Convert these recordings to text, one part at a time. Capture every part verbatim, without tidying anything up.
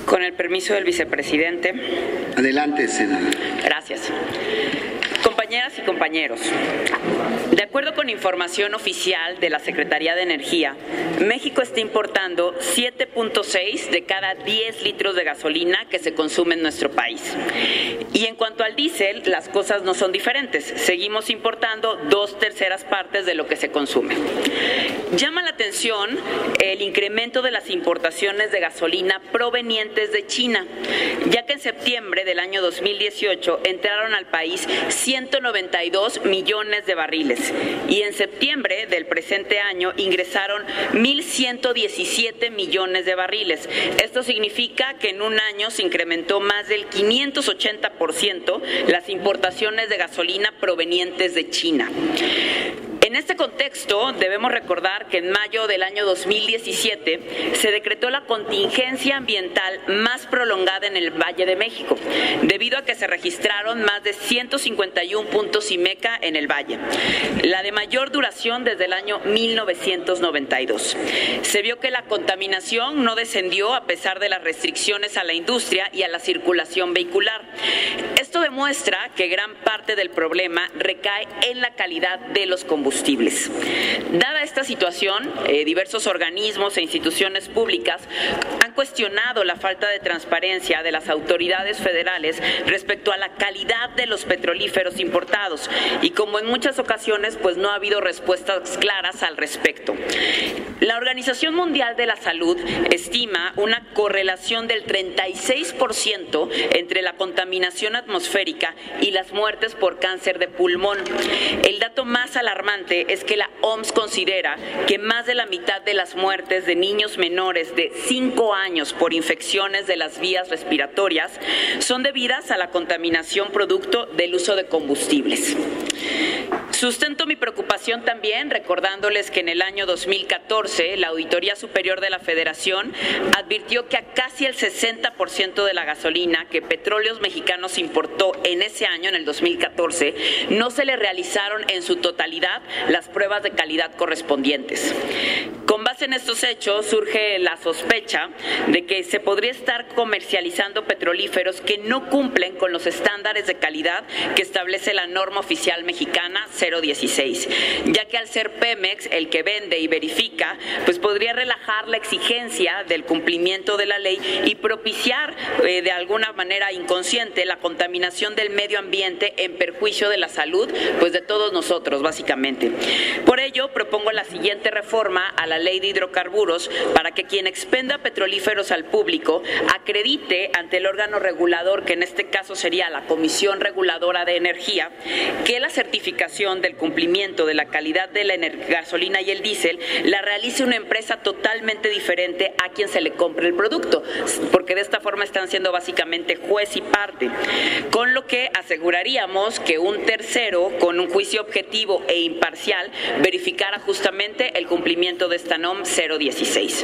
Con el permiso del vicepresidente. Adelante, senadora. Gracias. Compañeras y compañeros, de acuerdo con información oficial de la Secretaría de Energía, México está importando siete punto seis de cada diez litros de gasolina que se consume en nuestro país. Y en cuanto al diésel, las cosas no son diferentes. Seguimos importando dos terceras partes de lo que se consume. Llama la atención el incremento de las importaciones de gasolina provenientes de China, ya que en septiembre del año dos mil dieciocho entraron al país ciento noventa y dos millones de barriles y en septiembre del presente año ingresaron mil ciento diecisiete millones de barriles. Esto significa que en un año se incrementó más del quinientos ochenta por ciento las importaciones de gasolina provenientes de China. En este contexto, debemos recordar que en mayo del año dos mil diecisiete se decretó la contingencia ambiental más prolongada en el Valle de México, debido a que se registraron más de ciento cincuenta y uno puntos I M E C A en el Valle, la de mayor duración desde el año mil novecientos noventa y dos. Se vio que la contaminación no descendió a pesar de las restricciones a la industria y a la circulación vehicular. Esto demuestra que gran parte del problema recae en la calidad de los combustibles. Dada esta situación, eh, diversos organismos e instituciones públicas han cuestionado la falta de transparencia de las autoridades federales respecto a la calidad de los petrolíferos importados y como en muchas ocasiones pues no ha habido respuestas claras al respecto. La Organización Mundial de la Salud estima una correlación del treinta y seis por ciento entre la contaminación atmosférica y las muertes por cáncer de pulmón. El dato más alarmante es que la O M S considera que más de la mitad de las muertes de niños menores de cinco años por infecciones de las vías respiratorias son debidas a la contaminación producto del uso de combustibles. Sustento mi preocupación también recordándoles que en el año dos mil catorce la Auditoría Superior de la Federación advirtió que a casi el sesenta por ciento de la gasolina que Petróleos Mexicanos importó en ese año, en el dos mil catorce, no se le realizaron en su totalidad las pruebas de calidad correspondientes. Con base en estos hechos surge la sospecha de que se podría estar comercializando petrolíferos que no cumplen con los estándares de calidad que establece la norma oficial mexicana cero dieciséis, ya que al ser Pemex el que vende y verifica, pues podría relajar la exigencia del cumplimiento de la ley y propiciar eh, de alguna manera inconsciente la contaminación del medio ambiente en perjuicio de la salud, pues de todos nosotros básicamente. Por ello, propongo la siguiente reforma a la Ley de Hidrocarburos para que quien expenda petrolíferos al público acredite ante el órgano regulador, que en este caso sería la Comisión Reguladora de Energía, que la certificación del cumplimiento de la calidad de la gasolina y el diésel la realice una empresa totalmente diferente a quien se le compre el producto, porque de esta forma están siendo básicamente juez y parte, con lo que aseguraríamos que un tercero con un juicio objetivo e imparcial verificara justamente el cumplimiento de esta N O M cero dieciséis.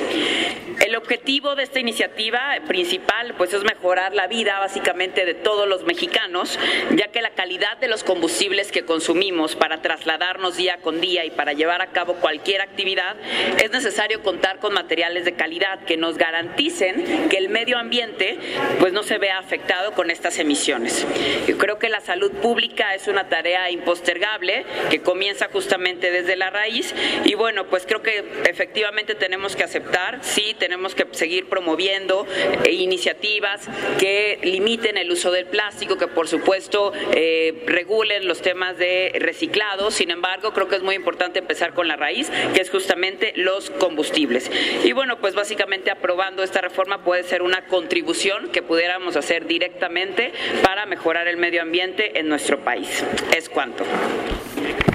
El objetivo de esta iniciativa principal pues es mejorar la vida básicamente de todos los mexicanos, ya que la calidad de los combustibles que consumimos para trasladarnos día con día y para llevar a cabo cualquier actividad es necesario contar con materiales de calidad que nos garanticen que el medio ambiente pues no se vea afectado con estas emisiones. Yo creo que la salud pública es una tarea impostergable que comienza justamente desde la raíz y bueno, pues creo que efectivamente tenemos que aceptar, sí, tenemos que seguir promoviendo eh, iniciativas que limiten el uso del plástico, que por supuesto eh, regulen los temas de reciclado. Sin embargo, creo que es muy importante empezar con la raíz, que es justamente los combustibles. Y bueno, pues básicamente aprobando esta reforma puede ser una contribución que pudiéramos hacer directamente para mejorar el medio ambiente en nuestro país. Es cuanto.